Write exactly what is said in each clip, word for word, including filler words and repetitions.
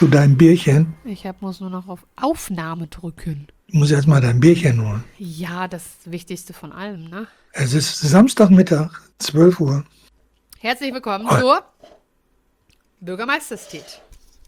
du dein Bierchen? Ich hab, muss nur noch auf Aufnahme drücken. Du musst erst mal dein Bierchen holen. Ja, das Wichtigste von allem, ne? Es ist Samstagmittag, zwölf Uhr. Herzlich willkommen Oh. zur Bürgermeisterstit.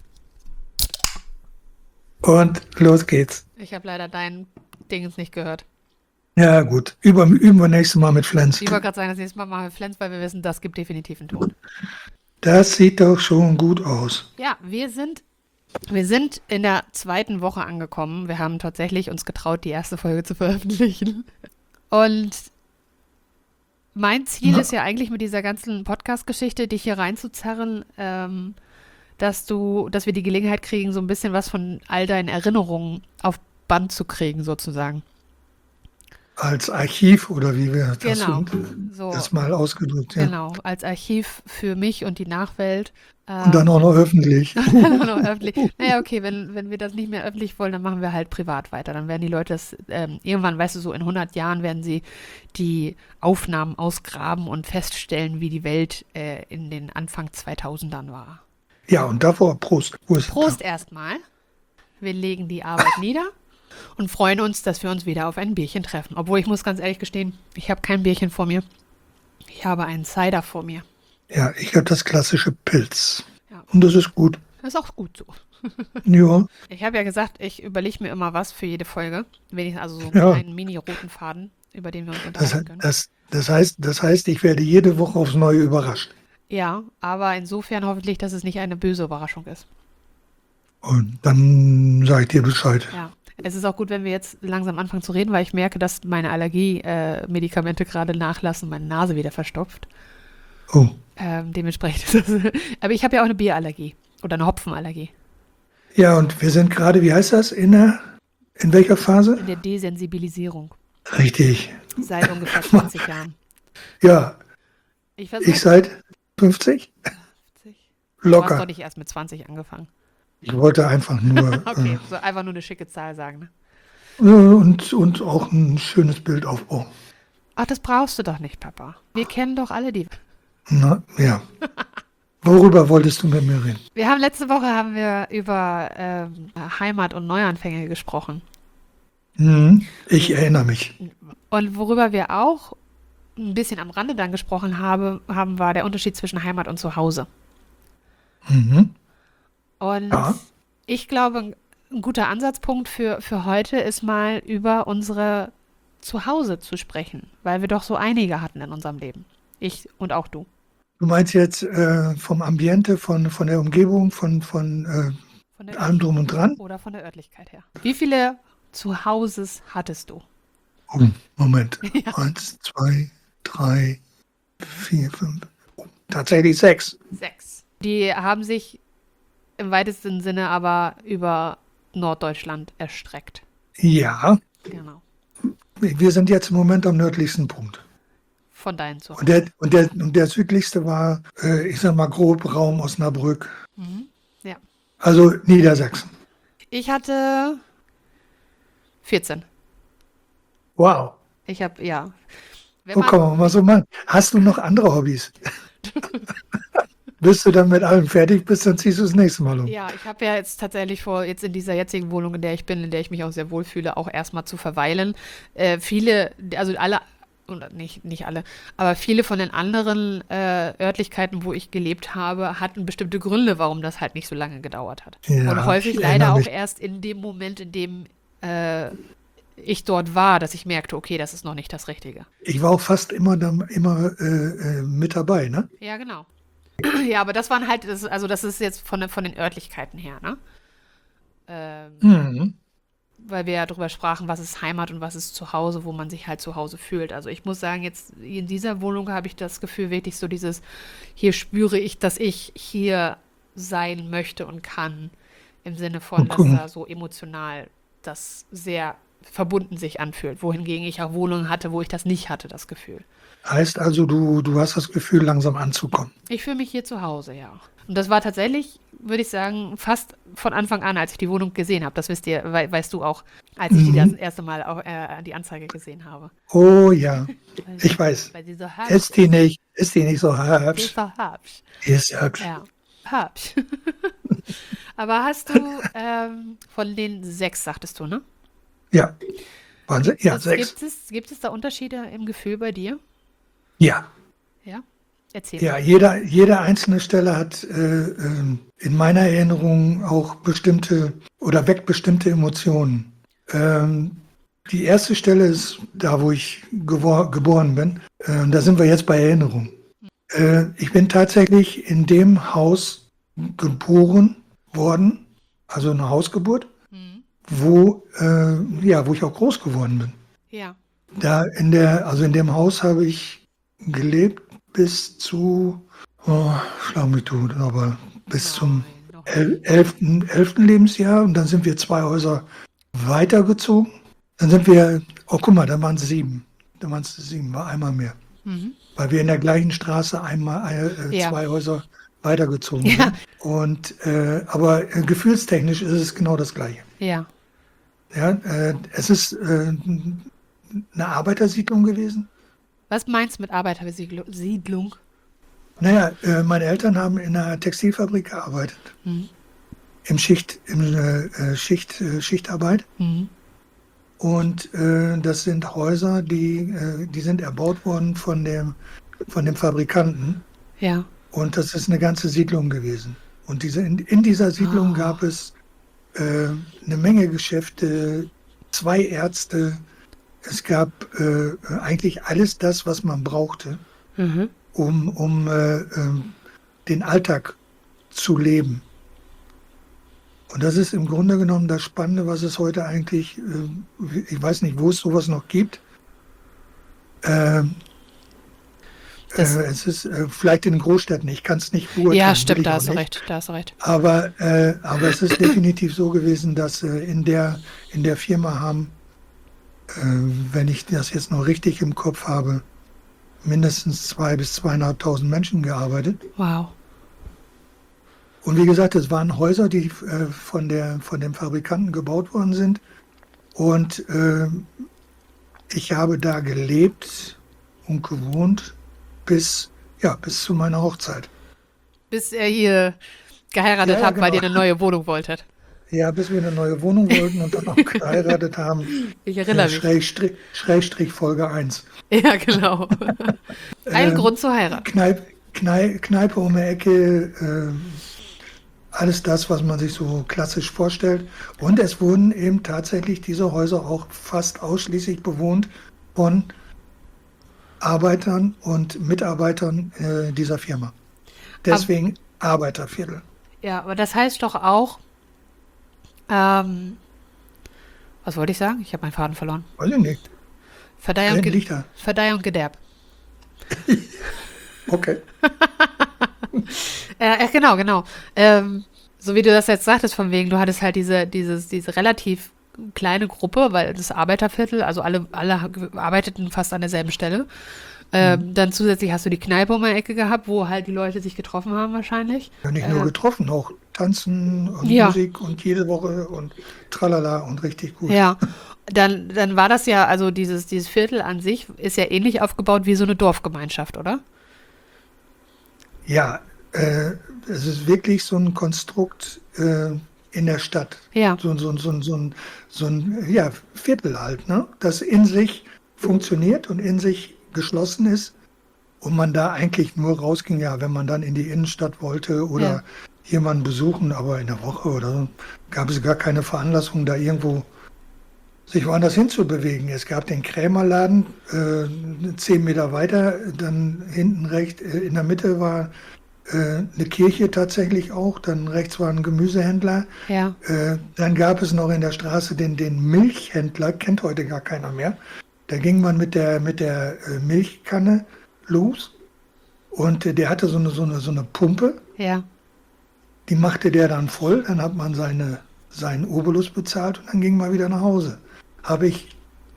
Und los geht's. Ich habe leider dein Dingens nicht gehört. Ja gut, Über, üben wir nächstes Mal mit Flens. Ich wollte gerade sagen, das nächste Mal machen wir Flens, weil wir wissen, das gibt definitiv einen Ton. Das sieht doch schon gut aus. Ja, wir sind, wir sind in der zweiten Woche angekommen. Wir haben tatsächlich uns getraut, die erste Folge zu veröffentlichen. Und mein Ziel Ja. ist ja eigentlich mit dieser ganzen Podcast-Geschichte, dich hier reinzuzerren, ähm, dass du, dass wir die Gelegenheit kriegen, so ein bisschen was von all deinen Erinnerungen auf Band zu kriegen, sozusagen. Als Archiv oder wie wir das, Genau. sind, So, das mal ausgedrückt. Ja. genau, als Archiv für mich und die Nachwelt. Und dann auch noch öffentlich. Dann noch öffentlich. Naja, okay, wenn, wenn wir das nicht mehr öffentlich wollen, dann machen wir halt privat weiter. Dann werden die Leute das, ähm, irgendwann, weißt du, so in hundert Jahren werden sie die Aufnahmen ausgraben und feststellen, wie die Welt äh, in den Anfang zweitausendern war. Ja, und davor Prost. Wo ist Prost erstmal. Wir legen die Arbeit nieder und freuen uns, dass wir uns wieder auf ein Bierchen treffen. Obwohl, ich muss ganz ehrlich gestehen, ich habe kein Bierchen vor mir. Ich habe einen Cider vor mir. Ja, ich habe das klassische Pilz. Ja. Und das ist gut. Das ist auch gut so. Ja, Ich habe ja gesagt, ich überlege mir immer was für jede Folge. Wenigstens also so Ja. einen mini-roten Faden, über den wir uns das, unterhalten können. das, das, heißt, das heißt, ich werde jede Woche aufs Neue überrascht. Ja, aber insofern hoffentlich, dass es nicht eine böse Überraschung ist. Und dann sage ich dir Bescheid. Ja. Es ist auch gut, wenn wir jetzt langsam anfangen zu reden, weil ich merke, dass meine Allergie-Medikamente gerade nachlassen und meine Nase wieder verstopft. Oh, Ähm, dementsprechend ist das. Aber ich habe ja auch eine Bierallergie oder eine Hopfenallergie. ja, und wir sind gerade, wie heißt das, in der, in welcher Phase? In der Desensibilisierung. Richtig. Seit ungefähr zwanzig Jahren. Ja, Ich ich versuche. seit fünfzig? Du hast Locker. doch nicht erst mit zwanzig angefangen. Ich wollte einfach nur Okay, so einfach nur eine schicke Zahl sagen. Ne? äh, und, und auch ein schönes Bild aufbauen. Ach, das brauchst du doch nicht, Papa. Wir kennen doch alle die. Na, ja. Worüber wolltest du mit mir reden? Wir haben letzte Woche haben wir über ähm, Heimat und Neuanfänge gesprochen. Hm, ich erinnere mich. Und worüber wir auch ein bisschen am Rande dann gesprochen habe, haben, war der Unterschied zwischen Heimat und Zuhause. Mhm. Und Ja. ich glaube, ein, ein guter Ansatzpunkt für, für heute ist mal über unsere Zuhause zu sprechen, weil wir doch so einige hatten in unserem Leben. Ich und auch du. Du meinst jetzt äh, vom Ambiente, von, von der Umgebung, von, von äh, Von der allem drum und dran? Oder von der Örtlichkeit her. Wie viele Zuhauses hattest du? Oh, Moment. Ja. Eins, zwei, drei, vier, fünf. Oh, tatsächlich sechs. Sechs. Die haben sich im weitesten Sinne aber über Norddeutschland erstreckt. Ja, Genau. wir sind jetzt im Moment am nördlichsten Punkt. Von deinen Zuhause. Und der, und der, und der südlichste war, äh, ich sag mal, grob Raum Osnabrück. Mhm. Ja. Also Niedersachsen. Ich hatte vierzehn. Wow. Ich habe, ja. Wenn So man, kann man mal so machen. Hast du noch andere Hobbys? Bis du dann mit allem fertig bist, dann ziehst du das nächste Mal um. ja, ich habe ja jetzt tatsächlich vor, jetzt in dieser jetzigen Wohnung, in der ich bin, in der ich mich auch sehr wohlfühle, auch erstmal zu verweilen. Äh, viele, also alle, oder nicht, nicht alle, aber viele von den anderen äh, Örtlichkeiten, wo ich gelebt habe, hatten bestimmte Gründe, warum das halt nicht so lange gedauert hat. Ja, Und häufig ich leider erinnere auch mich. erst in dem Moment, in dem äh, ich dort war, dass ich merkte, okay, das ist noch nicht das Richtige. Ich war auch fast immer, dann, immer äh, äh, mit dabei, ne? Ja, genau. Ja, aber das waren halt, das, also das ist jetzt von, der- von den Örtlichkeiten her, ne? Ähm, Mhm. weil wir ja darüber sprachen, was ist Heimat und was ist Zuhause, wo man sich halt zu Hause fühlt. Also ich muss sagen, jetzt in dieser Wohnung habe ich das Gefühl, wirklich so dieses, hier spüre ich, dass ich hier sein möchte und kann, im Sinne von, dass Okay. da so emotional das sehr verbunden sich anfühlt. Wohingegen ich auch Wohnungen hatte, wo ich das nicht hatte, das Gefühl. Heißt also, du, du hast das Gefühl, langsam anzukommen. Ich fühle mich hier zu Hause, ja. Und das war tatsächlich, würde ich sagen, fast von Anfang an, als ich die Wohnung gesehen habe. Das wisst ihr, wei weißt du auch, als ich die das Mhm. erste Mal auch, äh, die Anzeige gesehen habe. Oh ja, Weil sie, ich weiß. weil sie so hübsch Ist die ist. nicht, ist die nicht so Sie ist hübsch? so hübsch. Die ist hübsch. Ja. hab ich. Aber hast du ähm, von den sechs, sagtest du, ne? Ja, waren sie? Ja, Es, sechs. gibt es, gibt es da Unterschiede im Gefühl bei dir? Ja, Ja? Erzähl ja, mal. jeder, jede einzelne Stelle hat äh, ähm, in meiner Erinnerung auch bestimmte oder weckt bestimmte Emotionen. Ähm, die erste Stelle ist da, wo ich gewor geboren bin. Äh, da sind wir jetzt bei Erinnerung. Äh, ich bin tatsächlich in dem Haus geboren worden, also eine Hausgeburt, Mhm. wo, äh, ja, wo ich auch groß geworden bin. Ja. Da in der, also in dem Haus habe ich gelebt bis zu, oh, schlag mich tot, aber bis zum Nein, noch el nicht. elften, elften Lebensjahr und dann sind wir zwei Häuser weitergezogen. Dann sind wir, oh guck mal, da waren es sieben. Da waren es sieben, war einmal mehr. Mhm. Weil wir in der gleichen Straße einmal äh, Ja. zwei Häuser weitergezogen Ja. sind. Und, äh, aber äh, gefühlstechnisch ist es genau das Gleiche. Ja. Ja, äh, es ist äh, eine Arbeitersiedlung gewesen. Was meinst du mit Arbeitersiedlung? Naja, äh, meine Eltern haben in einer Textilfabrik gearbeitet, Mhm. im Schicht, im äh, Schicht, äh, Schichtarbeit. Mhm. Und äh, das sind Häuser, die, äh, die sind erbaut worden von dem, von dem Fabrikanten. Ja. Und das ist eine ganze Siedlung gewesen. Und diese, in, in dieser Siedlung Oh. gab es äh, eine Menge Geschäfte, zwei Ärzte. Es gab äh, eigentlich alles das, was man brauchte, Mhm. um, um äh, ähm, den Alltag zu leben. Und das ist im Grunde genommen das Spannende, was es heute eigentlich, äh, ich weiß nicht, wo es sowas noch gibt. Ähm, Das, äh, es ist äh, vielleicht in den Großstädten, ich kann es nicht beurteilen, ja, will stimmt, ich da auch hast du nicht. recht, da hast du recht. Aber, äh, aber es ist definitiv so gewesen, dass äh, in der, in der Firma haben, äh, wenn ich das jetzt noch richtig im Kopf habe, mindestens zwei bis zweieinhalbtausend Menschen gearbeitet. Wow. Und wie gesagt, es waren Häuser, die äh, von der, von dem Fabrikanten gebaut worden sind. Und äh, ich habe da gelebt und gewohnt bis, ja, bis zu meiner Hochzeit. Bis er hier geheiratet Ja, ja, habt, weil genau. ihr eine neue Wohnung wolltet. Ja, bis wir eine neue Wohnung wollten und dann auch geheiratet haben. Ich Äh, erinnere mich. Schrägstrich, Schrägstrich Folge eins. Ja, genau. Ein Ähm, Grund zu heiraten. Kneip, Knei- Kneipe um die Ecke, äh, alles das, was man sich so klassisch vorstellt. Und es wurden eben tatsächlich diese Häuser auch fast ausschließlich bewohnt von Arbeitern und Mitarbeitern äh, dieser Firma. Deswegen Arbeiterviertel. Ja, aber das heißt doch auch, ähm, was wollte ich sagen? Ich habe meinen Faden verloren. Weiß ich nicht. Verdeih und, Hinten Ge liegt er. Verdeih und Gederb. Okay. Äh, äh, genau, genau. Ähm, so wie du das jetzt sagtest, von wegen, du hattest halt diese, dieses, diese relativ kleine Gruppe, weil das Arbeiterviertel, also alle, alle arbeiteten fast an derselben Stelle. Ähm, dann zusätzlich hast du die Kneipe um die Ecke gehabt, wo halt die Leute sich getroffen haben wahrscheinlich. Ja, nicht nur Äh, getroffen, auch tanzen und Ja. Musik und jede Woche und tralala und richtig gut. Ja, dann, dann war das ja, also dieses, dieses Viertel an sich ist ja ähnlich aufgebaut wie so eine Dorfgemeinschaft, oder? Ja, äh, es ist wirklich so ein Konstrukt äh, in der Stadt. Ja. So, so, so, so, ein, so ein ja, Viertel halt, ne? Das in sich funktioniert und in sich geschlossen ist und man da eigentlich nur rausging, ja, wenn man dann in die Innenstadt wollte oder Ja. jemanden besuchen, aber in der Woche oder so gab es gar keine Veranlassung, da irgendwo sich woanders hinzubewegen. Es gab den Krämerladen, äh, zehn Meter weiter, dann hinten rechts, äh, in der Mitte war äh, eine Kirche tatsächlich auch, dann rechts war ein Gemüsehändler. Ja. Äh, dann gab es noch in der Straße den, den Milchhändler, kennt heute gar keiner mehr. Da ging man mit der, mit der äh, Milchkanne los und äh, der hatte so eine, so, eine, so eine Pumpe, Ja. die machte der dann voll, dann hat man seine, seinen Obolus bezahlt und dann ging man wieder nach Hause. Habe ich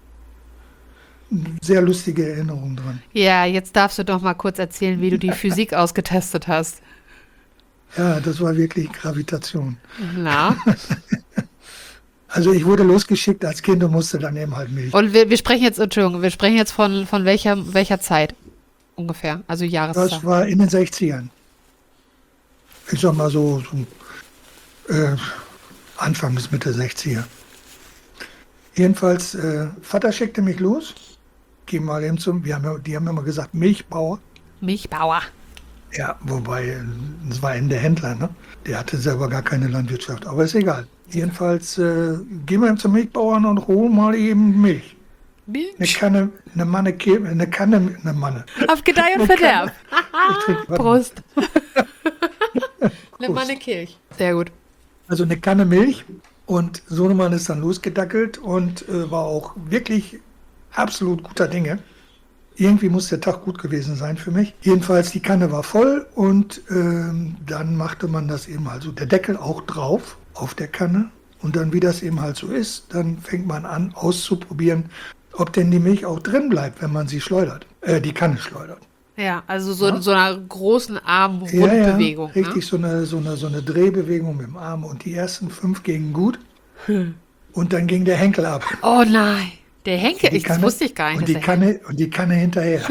sehr lustige Erinnerungen dran. Ja, jetzt darfst du doch mal kurz erzählen, wie du die Physik ausgetestet hast. Ja, das war wirklich Gravitation. Na? Also ich wurde losgeschickt als Kind und musste dann eben halt Milch. Und wir, wir sprechen jetzt, Entschuldigung, wir sprechen jetzt von, von welcher, welcher Zeit ungefähr? Also Das Jahreszahl. war in den sechzigern. ich sag mal so, so äh, Anfang bis Mitte sechziger. Jedenfalls, äh, Vater schickte mich los. Geh mal eben zum, wir haben ja, die haben immer gesagt, Milchbauer. Milchbauer. Ja, wobei, äh, es war eben der Händler, ne? Der hatte selber gar keine Landwirtschaft, aber ist egal. Jedenfalls, äh, gehen wir eben zum Milchbauern und holen mal eben Milch. Eine Milch. Kanne, eine Manne, Ke- eine Kanne, eine Manne. Auf Gedeih und Eine Verderb. Ich trinke, warte mal. Prost. Eine Prost. Mannekirch. Sehr gut. Also eine Kanne Milch und Sohnemann ist dann losgedackelt und äh, war auch wirklich absolut guter Dinge. Irgendwie muss der Tag gut gewesen sein für mich. Jedenfalls, die Kanne war voll und ähm, dann machte man das eben also der Deckel auch drauf auf der Kanne. Und dann, wie das eben halt so ist, dann fängt man an auszuprobieren, ob denn die Milch auch drin bleibt, wenn man sie schleudert, äh, die Kanne schleudert. Ja, also so Ja. in so einer großen Ja, ja, Arm-Rundbewegung. richtig, so eine, so, eine, so eine Drehbewegung mit dem Arm. Und die ersten fünf gingen gut Ne? und dann ging der Henkel ab. Oh nein. Der Henkel, Die ich, das Kanne- wusste ich gar nicht. Und die, dass der Henkel- Kanne, und die Kanne hinterher.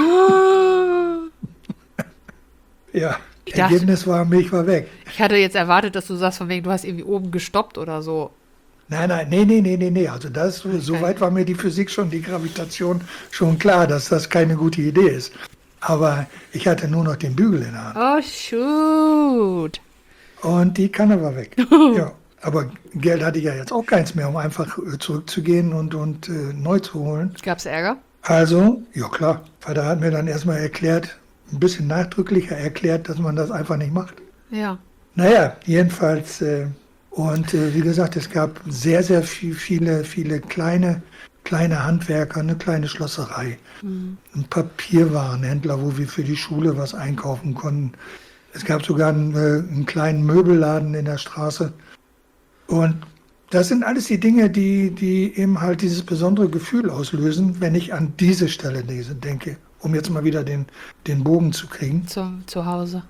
Ja, Ich dachte- Ergebnis war, Milch war weg. Ich hatte jetzt erwartet, dass du sagst, von wegen, du hast irgendwie oben gestoppt oder so. Nein, nein, nee, nee, nee, nee, nee. Also das, so weit war mir die Physik schon, die Gravitation schon klar, dass das keine gute Idee ist. Aber ich hatte nur noch den Bügel in der Hand. Oh, shoot. Und die Kanne war weg. Ja, aber Geld hatte ich ja jetzt auch keins mehr, um einfach äh, zurückzugehen und, und äh, neu zu holen. Gab's Ärger? Also, ja klar, Vater hat mir dann erstmal erklärt, ein bisschen nachdrücklicher erklärt, dass man das einfach nicht macht. Ja. Naja, jedenfalls, äh, und äh, wie gesagt, es gab sehr, sehr viel, viele, viele kleine, kleine Handwerker, eine kleine Schlosserei, ein Papierwarenhändler, wo wir für die Schule was einkaufen konnten. Es gab sogar einen, äh, einen kleinen Möbelladen in der Straße. Und das sind alles die Dinge, die, die eben halt dieses besondere Gefühl auslösen, wenn ich an diese Stelle lese, denke, um jetzt mal wieder den, den Bogen zu kriegen Zum Zuhause.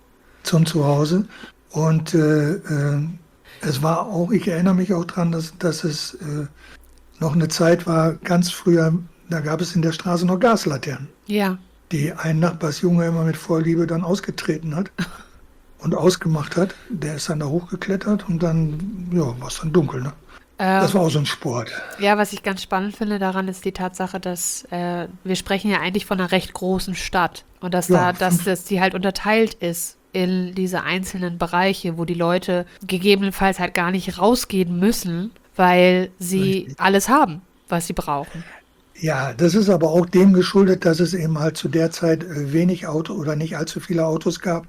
zum Zuhause. Und äh, äh, es war auch, ich erinnere mich auch dran, dass, dass es äh, noch eine Zeit war, ganz früher, da gab es in der Straße noch Gaslaternen, Ja. die ein Nachbarsjunge immer mit Vorliebe dann ausgetreten hat und ausgemacht hat. Der ist dann da hochgeklettert und dann, ja, war es dann dunkel. Ne? Das Ähm, war auch so ein Sport. ja, was ich ganz spannend finde daran, ist die Tatsache, dass äh, wir sprechen ja eigentlich von einer recht großen Stadt. Und dass Ja, da, dass fünf- das die halt unterteilt ist in diese einzelnen Bereiche, wo die Leute gegebenenfalls halt gar nicht rausgehen müssen, weil sie Richtig. alles haben, was sie brauchen. Ja, das ist aber auch dem geschuldet, dass es eben halt zu der Zeit äh, wenig Auto oder nicht allzu viele Autos gab.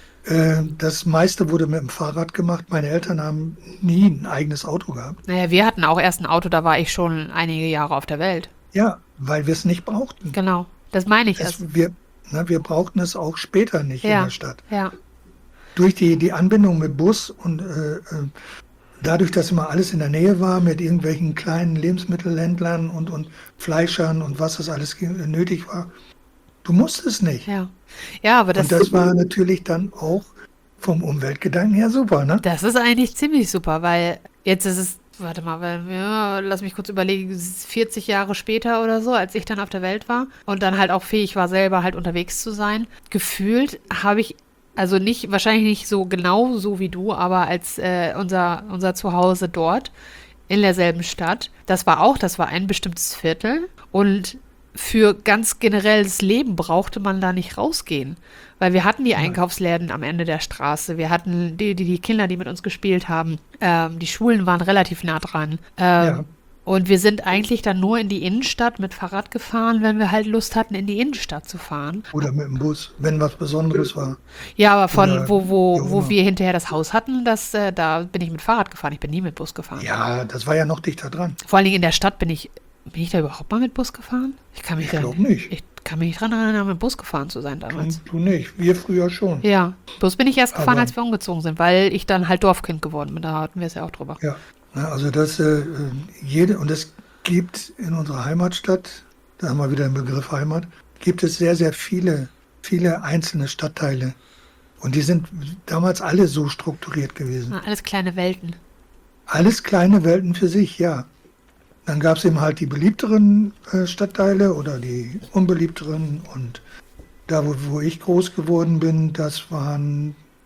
Äh, Das meiste wurde mit dem Fahrrad gemacht. Meine Eltern haben nie ein eigenes Auto gehabt. Naja, wir hatten auch erst ein Auto, da war ich schon einige Jahre auf der Welt. Ja, weil wir es nicht brauchten. Genau, das meine ich erst. Es, wir, na, wir brauchten es auch später nicht in Ja, der Stadt. ja, Durch die, die Anbindung mit Bus und äh, äh, dadurch, dass immer alles in der Nähe war mit irgendwelchen kleinen Lebensmittelhändlern und, und Fleischern und was das alles ge- nötig war, du musstest nicht. ja. Ja, aber das, Und das war natürlich dann auch vom Umweltgedanken her super, ne? das ist eigentlich ziemlich super, weil jetzt ist es, warte mal, weil, ja, lass mich kurz überlegen, es ist vierzig Jahre später oder so, als ich dann auf der Welt war und dann halt auch fähig war, selber halt unterwegs zu sein. Gefühlt habe ich, also nicht, wahrscheinlich nicht so genau so wie du, aber als äh, unser, unser Zuhause dort in derselben Stadt, das war auch, das war ein bestimmtes Viertel und für ganz generelles Leben brauchte man da nicht rausgehen, weil wir hatten die Einkaufsläden am Ende der Straße, wir hatten die, die, die Kinder, die mit uns gespielt haben, ähm, die Schulen waren relativ nah dran. Ähm, Ja. Und wir sind eigentlich dann nur in die Innenstadt mit Fahrrad gefahren, wenn wir halt Lust hatten, in die Innenstadt zu fahren. Oder mit dem Bus, wenn was Besonderes war. Ja, aber von Oder wo, wo, wie auch wo immer. wir hinterher das Haus hatten, das, äh, da bin ich mit Fahrrad gefahren. Ich bin nie mit Bus gefahren. Ja, das war ja noch dichter dran. Vor allen Dingen in der Stadt bin ich, bin ich da überhaupt mal mit Bus gefahren? Ich kann mich Ich da, glaube nicht. ich kann mich nicht dran erinnern, mit Bus gefahren zu sein damals. Du nicht. Wir früher schon. Ja, Bus bin ich erst gefahren, Aber- als wir umgezogen sind, weil ich dann halt Dorfkind geworden bin. Da hatten wir es ja auch drüber. Ja, na, also das äh, äh, jede und es gibt in unserer Heimatstadt, da haben wir wieder den Begriff Heimat, gibt es sehr, sehr viele, viele einzelne Stadtteile. Und die sind damals alle so strukturiert gewesen. Na, alles kleine Welten. Alles kleine Welten für sich, ja. Dann gab es eben halt die beliebteren äh, Stadtteile oder die unbeliebteren. Und da, wo, wo ich groß geworden bin, das waren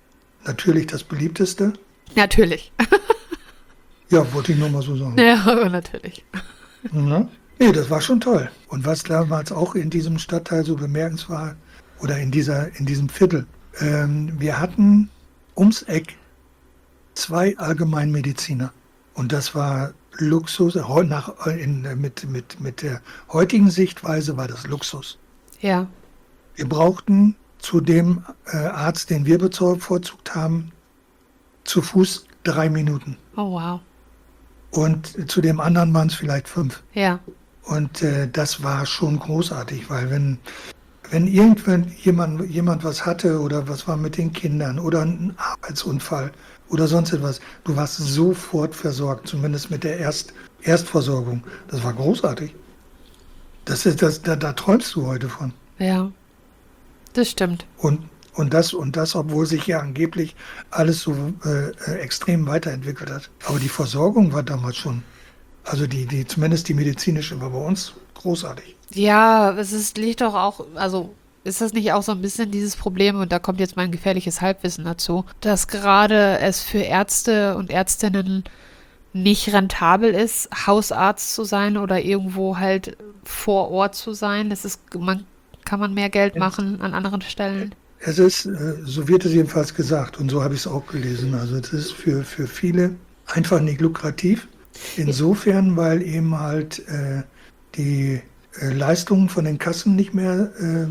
natürlich das beliebteste. Natürlich. Ja, wollte ich nur mal so sagen. Ja, aber natürlich. Ja. Nee, das war schon toll. Und was damals auch in diesem Stadtteil so bemerkenswert war, oder in dieser, in diesem Viertel, ähm, wir hatten ums Eck zwei Allgemeinmediziner. Und das war Luxus. Heu- Nach, in, mit, mit, mit der heutigen Sichtweise war das Luxus. Ja. Wir brauchten zu dem äh, Arzt, den wir bevorzugt haben, zu Fuß drei Minuten. Oh, wow. Und zu dem anderen waren es vielleicht fünf. Ja. Und äh, das war schon großartig, weil wenn, wenn irgendwann jemand, jemand was hatte oder was war mit den Kindern oder ein Arbeitsunfall oder sonst etwas, du warst sofort versorgt, zumindest mit der Erst, Erstversorgung. Das war großartig. Das ist, das, da, da träumst du heute von. Ja. Das stimmt. Und, und, das, und das, obwohl sich ja angeblich alles so äh, äh, extrem weiterentwickelt hat. Aber die Versorgung war damals schon, also die, die, zumindest die medizinische war bei uns großartig. Ja, es ist, liegt doch auch, also ist das nicht auch so ein bisschen dieses Problem, und da kommt jetzt mein gefährliches Halbwissen dazu, dass gerade es für Ärzte und Ärztinnen nicht rentabel ist, Hausarzt zu sein oder irgendwo halt vor Ort zu sein. Das ist, man, kann man mehr Geld machen an anderen Stellen? Es ist, äh, so wird es jedenfalls gesagt und so habe ich es auch gelesen. Also es ist für, für viele einfach nicht lukrativ. Insofern, weil eben halt äh, die äh, Leistungen von den Kassen nicht mehr äh,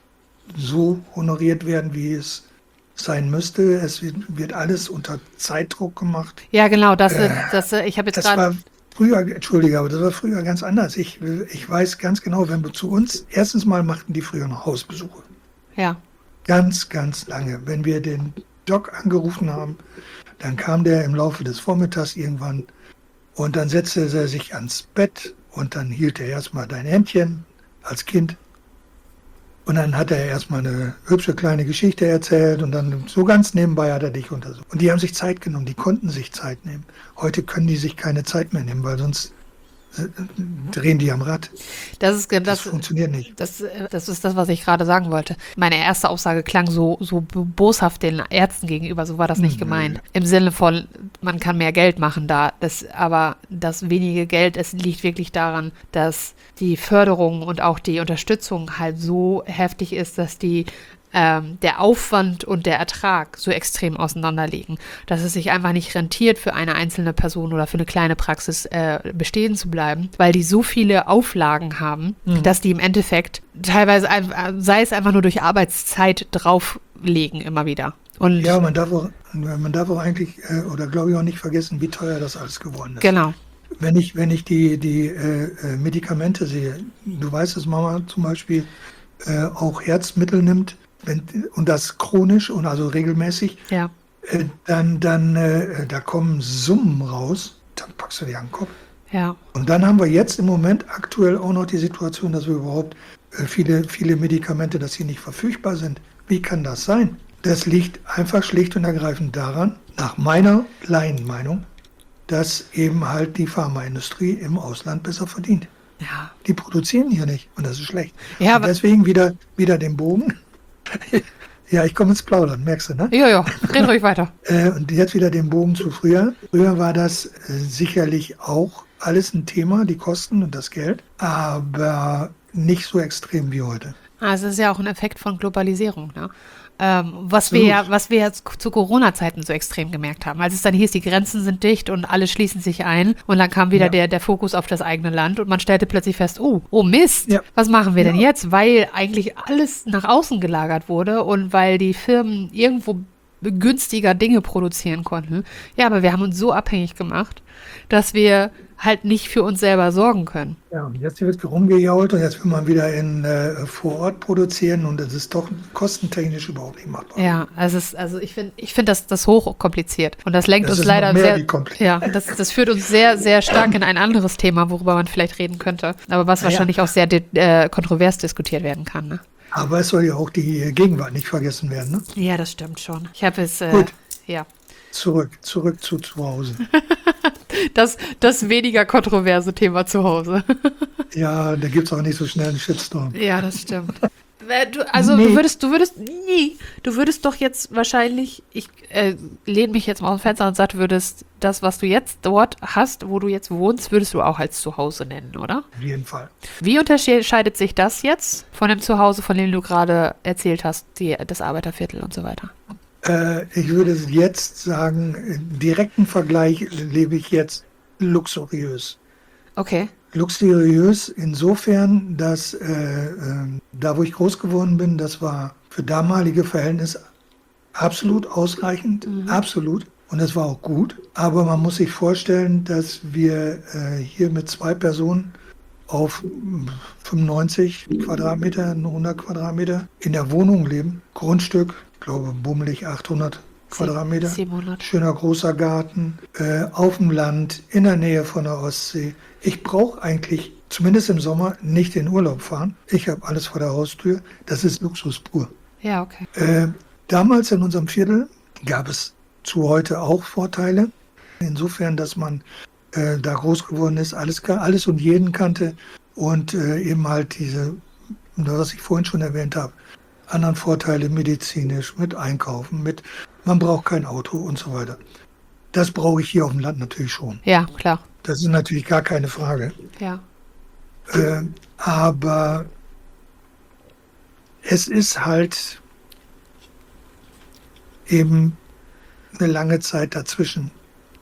so honoriert werden, wie es sein müsste. Es wird, wird alles unter Zeitdruck gemacht. Ja, genau, das, Äh, das, ich habe jetzt Das gerade, war früher, Entschuldige, aber das war früher ganz anders. Ich, ich weiß ganz genau, wenn wir zu uns, erstens mal machten die früher noch Hausbesuche. ja, Ganz, ganz lange. Wenn wir den Doc angerufen haben, dann kam der im Laufe des Vormittags irgendwann und dann setzte er sich ans Bett und dann hielt er erstmal dein Händchen als Kind. Und dann hat er erstmal eine hübsche kleine Geschichte erzählt und dann so ganz nebenbei hat er dich untersucht. Und die haben sich Zeit genommen, die konnten sich Zeit nehmen. Heute können die sich keine Zeit mehr nehmen, weil sonst äh, drehen die am Rad. das ist, Das das, funktioniert nicht. Das, äh, das ist das, was ich gerade sagen wollte. Meine erste Aussage klang so, so boshaft den Ärzten gegenüber, so war das nicht Nö. gemeint. Im Sinne von, man kann mehr Geld machen da. Das, aber das wenige Geld, es liegt wirklich daran, dass die Förderung und auch die Unterstützung halt so heftig ist, dass die ähm, der Aufwand und der Ertrag so extrem auseinanderliegen, dass es sich einfach nicht rentiert, für eine einzelne Person oder für eine kleine Praxis äh, bestehen zu bleiben, weil die so viele Auflagen haben, Mhm. dass die im Endeffekt teilweise, ein- sei es einfach nur durch Arbeitszeit drauflegen immer wieder. Und Ja, man darf auch, man darf auch eigentlich, äh, oder glaube ich auch nicht vergessen, wie teuer das alles geworden ist. genau, Wenn ich, wenn ich die, die äh, äh, Medikamente sehe, du weißt, dass Mama zum Beispiel äh, auch Herzmittel nimmt, wenn, und das chronisch und also regelmäßig, ja, äh, dann, dann äh, da kommen Summen raus, dann packst du dir an den Kopf. ja, Und dann haben wir jetzt im Moment aktuell auch noch die Situation, dass wir überhaupt äh, viele, viele Medikamente, dass sie nicht verfügbar sind. Wie kann das sein? Das liegt einfach schlicht und ergreifend daran, nach meiner Laienmeinung, dass eben halt die Pharmaindustrie im Ausland besser verdient. ja. Die produzieren hier nicht und das ist schlecht. Ja, und aber, deswegen wieder, wieder den Bogen. Ja, ich komme ins Plaudern, merkst du, ne? ja, ja, red ruhig weiter. Äh, und jetzt wieder den Bogen zu früher. Früher war das äh, sicherlich auch alles ein Thema, die Kosten und das Geld, aber nicht so extrem wie heute. Also es ist ja auch ein Effekt von Globalisierung, ne? Ähm, was wir ja, was wir jetzt zu Corona-Zeiten so extrem gemerkt haben. Als es dann hieß, die Grenzen sind dicht und alle schließen sich ein und dann kam wieder Ja. der, der Fokus auf das eigene Land und man stellte plötzlich fest, oh, oh Mist, Ja. was machen wir denn Ja. jetzt? Weil eigentlich alles nach außen gelagert wurde und weil die Firmen irgendwo günstiger Dinge produzieren konnten. Ja, aber wir haben uns so abhängig gemacht, dass wir halt nicht für uns selber sorgen können. Ja, und jetzt wird rumgejault und jetzt will man wieder in, äh, vor Ort produzieren und das ist doch kostentechnisch überhaupt nicht machbar. Ja, also, es, also ich finde ich find das, das hochkompliziert. Und das lenkt Das uns ist noch leider mehr sehr. wie kompliziert. Ja, das, das führt uns sehr, sehr stark in ein anderes Thema, worüber man vielleicht reden könnte. Aber was Ah, ja. wahrscheinlich auch sehr di- äh, kontrovers diskutiert werden kann. Ne? Aber es soll ja auch die Gegenwart nicht vergessen werden. Ne? Ja, das stimmt schon. Ich habe es. Äh, Gut. Ja. Zurück, zurück zu zu Hause. Das, das weniger kontroverse Thema zu Hause. Ja, da gibt es auch nicht so schnell einen Shitstorm. Ja, das stimmt. Äh, Du, also Nee. du würdest, du würdest, nie. Du würdest doch jetzt wahrscheinlich, ich äh, lehne mich jetzt mal aus dem Fenster und sage, du würdest das, was du jetzt dort hast, wo du jetzt wohnst, würdest du auch als Zuhause nennen, oder? Auf jeden Fall. Wie unterscheidet sich das jetzt von dem Zuhause, von dem du gerade erzählt hast, die, das Arbeiterviertel und so weiter? Äh, ich würde jetzt sagen, im direkten Vergleich lebe ich jetzt luxuriös. Okay. Luxuriös insofern, dass äh, äh, da, wo ich groß geworden bin, das war für damalige Verhältnisse absolut ausreichend, Mhm. absolut. Und das war auch gut. Aber man muss sich vorstellen, dass wir äh, hier mit zwei Personen auf fünfundneunzig Quadratmeter, hundert Quadratmeter in der Wohnung leben. Grundstück, ich glaube bummelig achthundert Quadratmeter. siebenhundert. Schöner großer Garten, äh, auf dem Land, in der Nähe von der Ostsee. Ich brauche eigentlich, zumindest im Sommer, nicht in Urlaub fahren. Ich habe alles vor der Haustür. Das ist Luxus pur. Ja, okay. Äh, damals in unserem Viertel gab es zu heute auch Vorteile. Insofern, dass man äh, da groß geworden ist, alles, alles und jeden kannte und äh, eben halt diese, was ich vorhin schon erwähnt habe, anderen Vorteile medizinisch, mit Einkaufen, mit man braucht kein Auto und so weiter. Das brauche ich hier auf dem Land natürlich schon. Ja, klar. Das ist natürlich gar keine Frage. Ja. Äh, aber es ist halt eben eine lange Zeit dazwischen.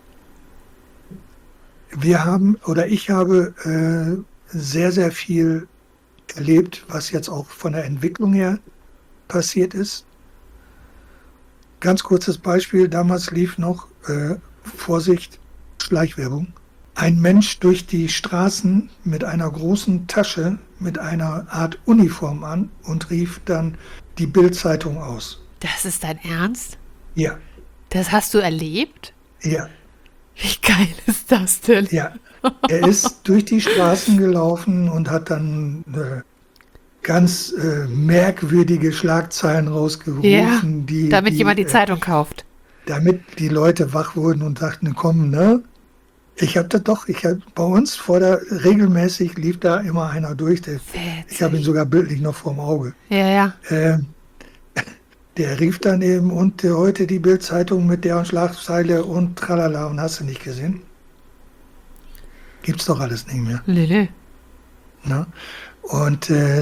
Wir haben, oder ich habe äh, sehr, sehr viel erlebt, was jetzt auch von der Entwicklung her passiert ist. Ganz kurzes Beispiel, damals lief noch, äh, Vorsicht, Schleichwerbung. Ein Mensch durch die Straßen mit einer großen Tasche, mit einer Art Uniform an und rief dann die Bild-Zeitung aus. Das ist dein Ernst? Ja, Das hast du erlebt? ja, Wie geil ist das denn? ja. Er ist durch die Straßen gelaufen und hat dann äh, ganz äh, merkwürdige Schlagzeilen rausgerufen, Ja, die, damit die, jemand die äh, Zeitung kauft. damit die Leute wach wurden und dachten, komm, ne? Ich habe das doch, ich hab, bei uns vor der, regelmäßig lief da immer einer durch, der, ich habe ihn sogar bildlich noch vorm Auge. Ja, ja. Ähm, der rief dann eben, und äh, heute die Bild-Zeitung mit der und Schlagzeile und tralala, und hast du nicht gesehen? Gibt's doch alles nicht mehr. Nö, nö. Ne? Und äh,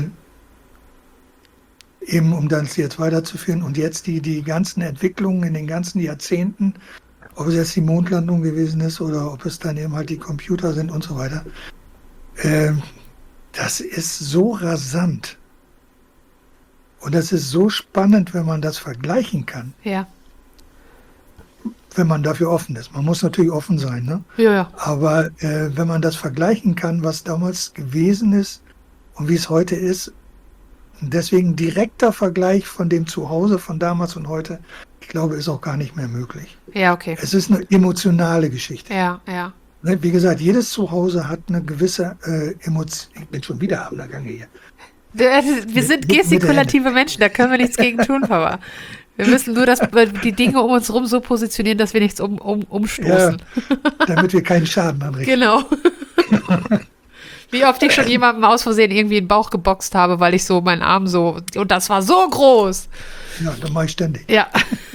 eben, um das jetzt weiterzuführen, und jetzt die, die ganzen Entwicklungen in den ganzen Jahrzehnten, ob es jetzt die Mondlandung gewesen ist oder ob es dann eben halt die Computer sind und so weiter, äh, das ist so rasant. Und das ist so spannend, wenn man das vergleichen kann, Ja. wenn man dafür offen ist. Man muss natürlich offen sein, ne? Ja, ja. Aber äh, wenn man das vergleichen kann, was damals gewesen ist und wie es heute ist, deswegen direkter Vergleich von dem Zuhause von damals und heute, ich glaube, ist auch gar nicht mehr möglich. Ja, okay. Es ist eine emotionale Geschichte. Ja, ja. Ne, wie gesagt, jedes Zuhause hat eine gewisse äh, Emotion. Ich bin schon wieder am Gange hier. Wir wir sind Mit- mit- gestikulative Menschen, da können wir nichts gegen tun, Papa. Wir müssen nur das, die Dinge um uns rum so positionieren, dass wir nichts um, um, umstoßen. Damit wir keinen Schaden anrichten. Genau. Wie oft ich schon jemandem aus Versehen irgendwie in den Bauch geboxt habe, weil ich so meinen Arm so, und das war so groß. Ja, das mache ich ständig. Ja.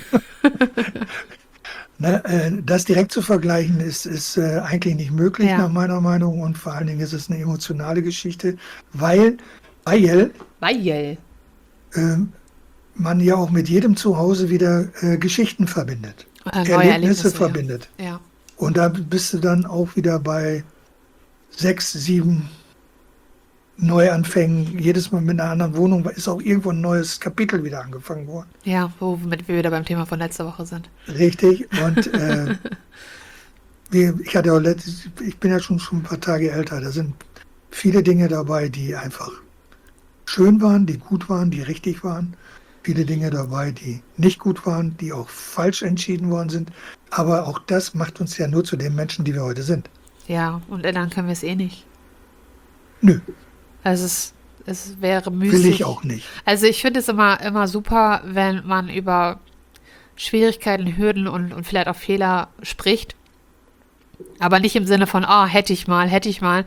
Ne, äh, das direkt zu vergleichen ist, ist äh, eigentlich nicht möglich, Ja. nach meiner Meinung. Und vor allen Dingen ist es eine emotionale Geschichte, weil, weil Weil. ähm, man ja auch mit jedem Zuhause wieder äh, Geschichten verbindet, Äh, neue Erlebnisse Erlebnisse, verbindet. Ja. ja. Und da bist du dann auch wieder bei sechs, sieben Neuanfängen. Jedes Mal mit einer anderen Wohnung ist auch irgendwo ein neues Kapitel wieder angefangen worden. Ja, womit wir wieder beim Thema von letzter Woche sind. Richtig. Und äh, wir, ich hatte auch letztes, ich bin ja schon, schon ein paar Tage älter. Da sind viele Dinge dabei, die einfach schön waren, die gut waren, die richtig waren. Viele Dinge dabei, die nicht gut waren, die auch falsch entschieden worden sind. Aber auch das macht uns ja nur zu den Menschen, die wir heute sind. Ja, und ändern können wir es eh nicht. Nö, Also es, es wäre müßig. will ich auch nicht. Also ich finde es immer, immer super, wenn man über Schwierigkeiten, Hürden und, und vielleicht auch Fehler spricht. Aber nicht im Sinne von, ah, hätte ich mal, hätte ich mal,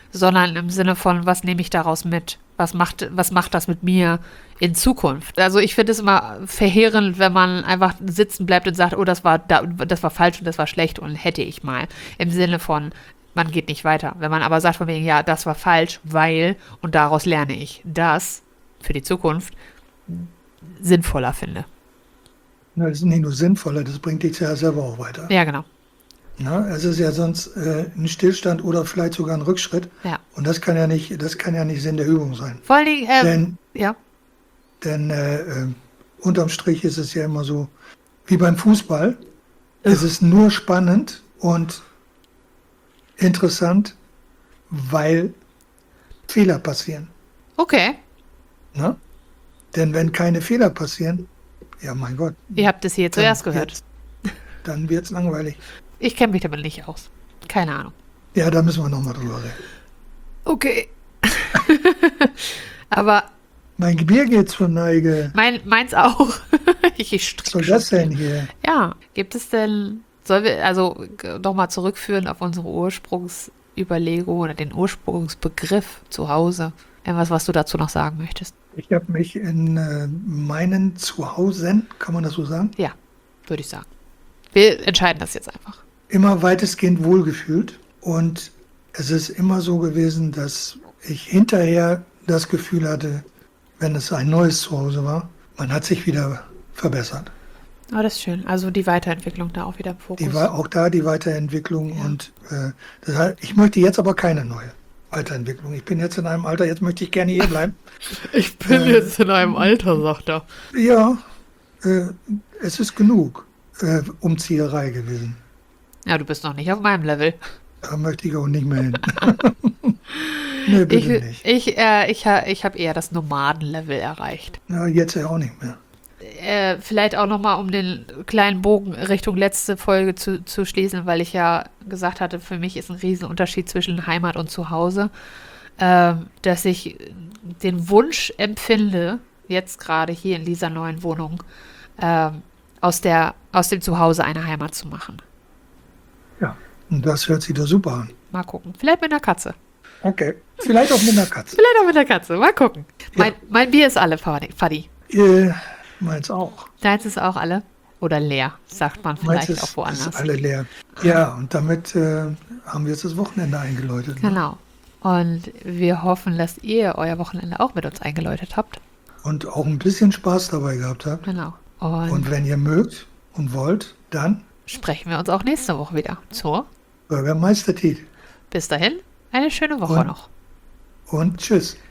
sondern im Sinne von, was nehme ich daraus mit? Was macht, was macht das mit mir in Zukunft? Also ich finde es immer verheerend, wenn man einfach sitzen bleibt und sagt, oh, das war, da, das war falsch und das war schlecht und hätte ich mal. Im Sinne von, man geht nicht weiter. Wenn man aber sagt von wegen, ja, das war falsch, weil, und daraus lerne ich das für die Zukunft sinnvoller finde. Na, das ist nicht nur sinnvoller, das bringt dich ja selber auch weiter. Ja, genau. Na, es ist ja sonst äh, ein Stillstand oder vielleicht sogar ein Rückschritt. Ja. Und das kann ja nicht, das kann ja nicht Sinn der Übung sein. Vor allen Dingen, ähm, Denn, ja. denn äh, äh, unterm Strich ist es ja immer so, wie beim Fußball. Es ist nur spannend und interessant, weil Fehler passieren. Okay. Ne? Denn wenn keine Fehler passieren, ja mein Gott. Ihr habt es hier zuerst dann gehört. wird's- Dann wird es langweilig. Ich kenne mich damit nicht aus. Keine Ahnung. Ja, da müssen wir nochmal drüber reden. Okay. Aber Mein Bier geht zur Neige. mein, meins auch. ich ich Was soll das denn hier? Ja, gibt es denn, sollen wir also nochmal zurückführen auf unsere Ursprungsüberlegung oder den Ursprungsbegriff zu Hause? Irgendwas, was du dazu noch sagen möchtest? Ich habe mich in äh, meinen Zuhausen, kann man das so sagen, Ja, würde ich sagen. Wir entscheiden das jetzt einfach. immer weitestgehend wohlgefühlt. Und es ist immer so gewesen, dass ich hinterher das Gefühl hatte, wenn es ein neues Zuhause war, man hat sich wieder verbessert. Oh, das ist schön. Also die Weiterentwicklung da auch wieder im Fokus. Die war auch da die Weiterentwicklung. Ja. Und äh, das heißt, ich möchte jetzt aber keine neue Weiterentwicklung. Ich bin jetzt in einem Alter, jetzt möchte ich gerne hier bleiben. Ich bin Äh, jetzt in einem Alter, sagt er. Ja, äh, es ist genug äh, Umzieherei gewesen. Ja, du bist noch nicht auf meinem Level. Da möchte ich auch nicht mehr hin. Nee, bitte Ich, nicht. ich, äh, ich, ha- ich habe eher das Nomadenlevel erreicht. Na, jetzt ja auch nicht mehr. Äh, vielleicht auch nochmal, um den kleinen Bogen Richtung letzte Folge zu, zu schließen, weil ich ja gesagt hatte, für mich ist ein Riesenunterschied zwischen Heimat und Zuhause, ähm, dass ich den Wunsch empfinde, jetzt gerade hier in dieser neuen Wohnung, ähm, aus der, aus dem Zuhause eine Heimat zu machen. Ja, und das hört sich doch super an. Mal gucken. Vielleicht mit einer Katze. Okay, vielleicht auch mit einer Katze. Vielleicht auch mit einer Katze. Mal gucken. Ja. Mein, mein Bier ist alle, Fadi. Fadi. Äh, meins auch. Deins ist auch alle? Oder leer, sagt man Meins vielleicht ist, auch woanders. ist alle leer. Ja, und damit äh, haben wir jetzt das Wochenende eingeläutet. Ne? Genau. Und wir hoffen, dass ihr euer Wochenende auch mit uns eingeläutet habt. Und auch ein bisschen Spaß dabei gehabt habt. Genau. Und, Und wenn ihr mögt und wollt, dann sprechen wir uns auch nächste Woche wieder. So, Bürgermeister Tiet. bis dahin, eine schöne Woche Und- noch. Und tschüss.